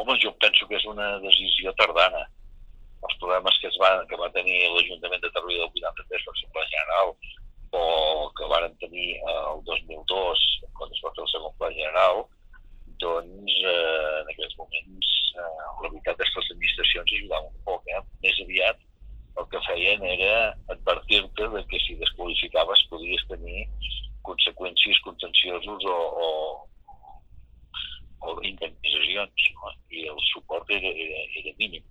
Home, jo penso que és una decisió tardana. Els problemes que va tenir l'Ajuntament de Torroella del 83 per l'Assemblea General o que varen tenir el 2002 quan es va fer el segon pla general, doncs en aquells moments la veritat és que les administracions ajudaven un poc. Més aviat el que feien era advertir-te de que si desqualificaves podies tenir conseqüències contenciosos o indemnitzacions, no? I el suport era mínim.